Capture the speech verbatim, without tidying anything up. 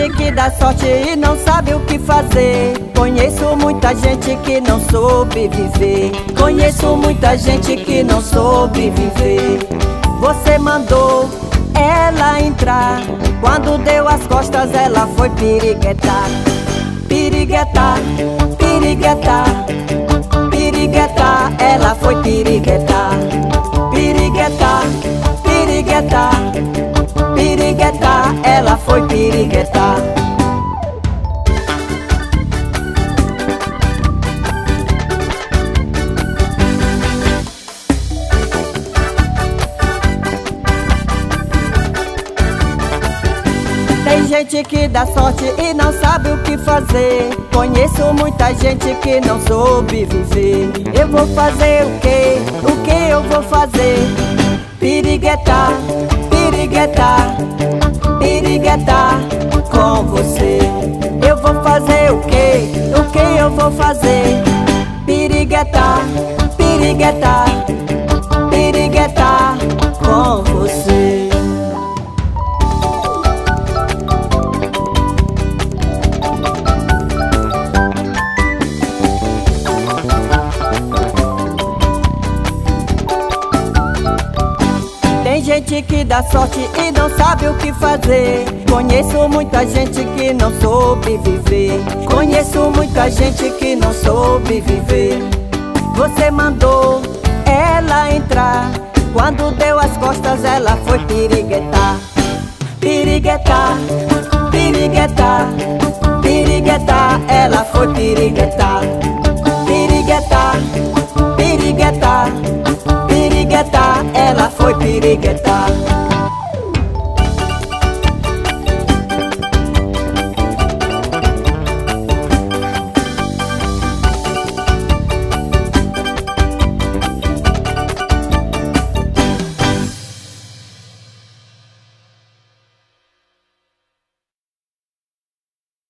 gente que dá sorte e não sabe o que fazer. Conheço muita gente que não soube viver. Conheço muita gente que não soube viver. Você mandou ela entrar, quando deu as costas ela foi piriguetar. Piriguetar, piriguetar, piriguetar, ela foi piriguetar. Piriguetar, piriguetar, piriguetar, ela foi piriguetar. Tem gente que dá sorte e não sabe o que fazer. Conheço muita gente que não soube viver. Eu vou fazer o quê? O que eu vou fazer? Piriguetar, piriguetar, piriguetar com você. Eu vou fazer o quê? O que eu vou fazer? Piriguetar, piriguetar, piriguetar com você. Tem gente que dá sorte e não sabe o que fazer. Conheço muita gente que não soube viver. Conheço muita gente que não soube viver. Você mandou ela entrar, quando deu as costas ela foi piriguetar. Piriguetar, piriguetar, piriguetar, ela foi piriguetar. Piriguetar, piriguetar, piriguetar, ela foi piriguetar.